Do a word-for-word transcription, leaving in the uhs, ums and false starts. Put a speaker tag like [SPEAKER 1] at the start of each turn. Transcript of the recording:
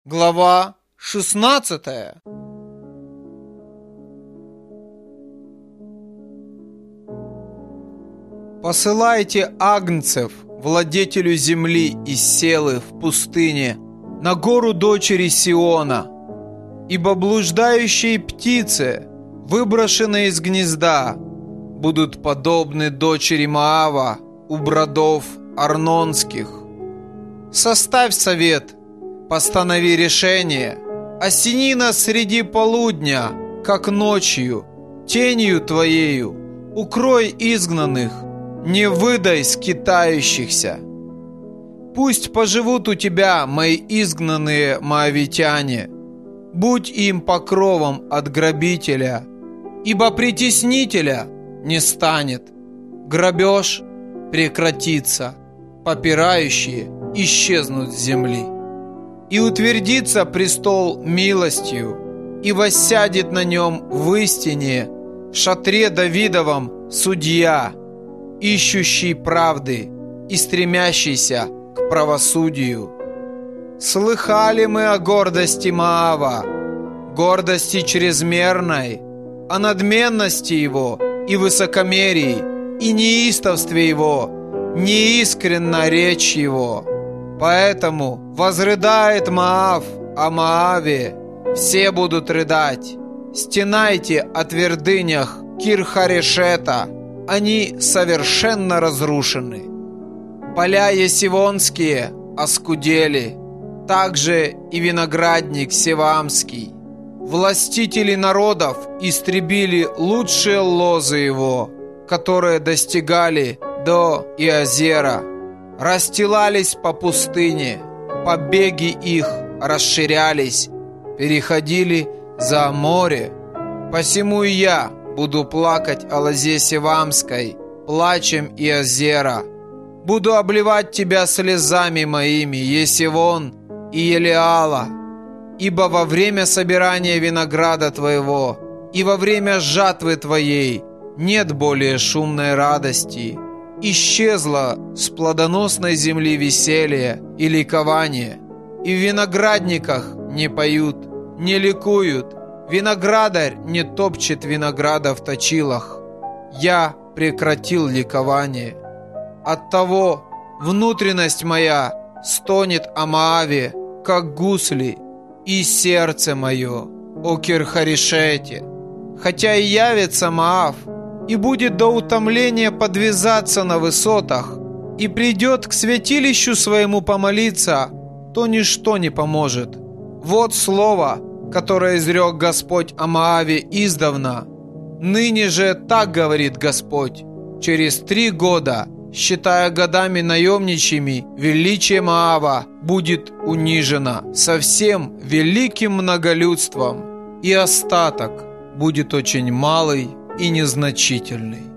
[SPEAKER 1] Глава шестнадцатая. Посылайте агнцев владетелю земли и селы в пустыне, на гору дочери Сиона, ибо блуждающие птицы, выброшенные из гнезда, будут подобны дочери Моава у бродов Арнонских. Составь совет, постанови решение, осени нас среди полудня, как ночью, тенью твоею, укрой изгнанных, не выдай скитающихся. Пусть поживут у тебя мои изгнанные моавитяне, будь им покровом от грабителя, ибо притеснителя не станет, грабеж прекратится, попирающие исчезнут с земли. И утвердится престол милостью, и воссядет на нем в истине, в шатре Давидовом судья, ищущий правды и стремящийся к правосудию. Слыхали мы о гордости Моава, гордости чрезмерной, о надменности его и высокомерии, и неистовстве его, неискренна речь его. Поэтому возрыдает Моав о Моаве, все будут рыдать. Стенайте о твердынях Кир-Харешета, они совершенно разрушены. Поля есивонские оскудели, также и виноградник севамский. Властители народов истребили лучшие лозы его, которые достигали до Иозера, расстилались по пустыне, побеги их расширялись, переходили за море. Посему и я буду плакать о лозе севамской, плачем Иозера. Буду обливать тебя слезами моими, Есивон и Елеала, ибо во время собирания винограда твоего и во время жатвы твоей нет более шумной радости. Исчезло с плодоносной земли веселье и ликование, и в виноградниках не поют, не ликуют, виноградарь не топчет винограда в точилах. Я прекратил ликование. Оттого внутренность моя стонет о Моаве, как гусли, и сердце мое о Кир-Харешете. Хотя и явится Моав, и будет до утомления подвязаться на высотах, и придет к святилищу своему помолиться, то ничто не поможет. Вот слово, которое изрек Господь о Моаве издавна. Ныне же так говорит Господь: через три года, считая годами наемничьими, величие Моава будет унижено со всем великим многолюдством, и остаток будет очень малый и незначительный.